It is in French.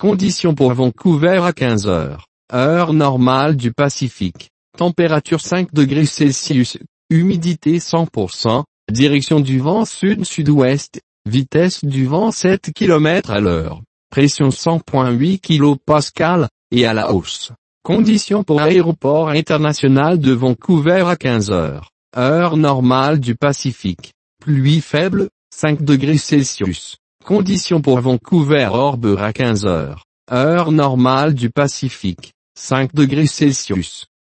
Conditions pour Vancouver à 15 heures. Heure normale du Pacifique. Température 5 degrés Celsius. Humidité 100%. Direction du vent sud-sud-ouest. Vitesse du vent 7 km à l'heure. Pression 100,8 kPa, et à la hausse. Conditions pour Aéroport international de Vancouver à 15 heures. Heure normale du Pacifique. Pluie faible, 5 degrés Celsius. Conditions pour Vancouver Harbour à 15 heures. Heure normale du Pacifique. 5 degrés Celsius.